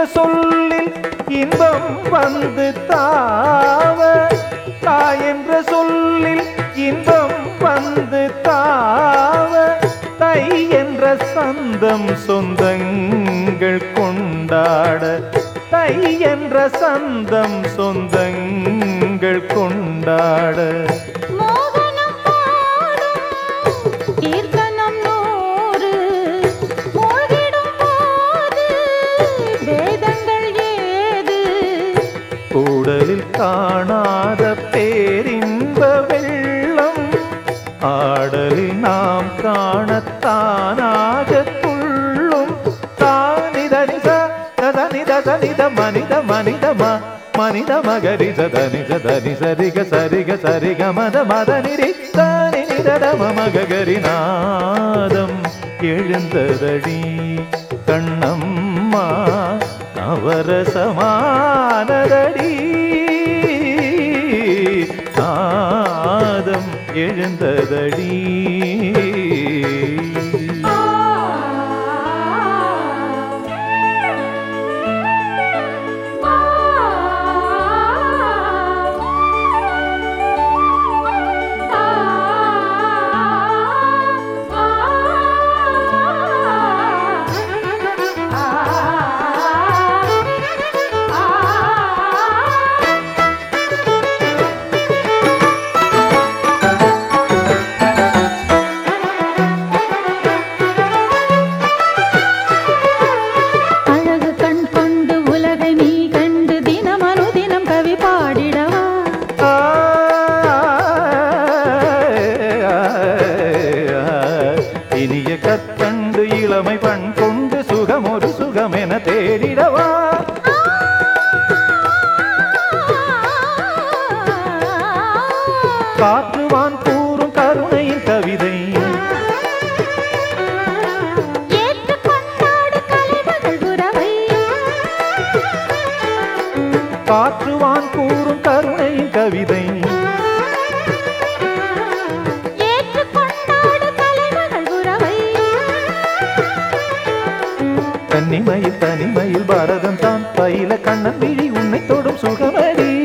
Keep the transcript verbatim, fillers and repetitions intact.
சொல்லில் இன்பம் வந்து தாவ, தாய் என்ற சொல்லில் இன்பம் வந்து தாவ, தை என்ற சந்தம் சொந்தங்கள் கொண்டாட, தை என்ற சந்தம் சொந்தங்கள் கொண்டாட. கூடலில் காணாத பேரின்ப வெள்ளம், ஆடலில் நாம் காணத்தானாக துள்ளும். தானிதனித தனித தனித மனித மனிதம மனித மகரித தனித தனி சரிக சரிக சரிக மத மத நிரி தனி நிதம மகரி நாதம் எழுந்ததடி கண்ணம்மா நவரசமானதடி. நாதம் எழுந்ததடி. இனிய கற்கண்டு இளமை பண் கொண்டு சுகம் ஒரு சுகம் என தேடிடவா. காற்றுவான் கூறும் கருணையின் கவிதை, காற்றுவான் கூறும் கருணையின் கவிதை, தனிமையில் தனிமையில் பாரதம் தான் பயில கண்ணன் விழி உன்னை தொடும் சுகமடி.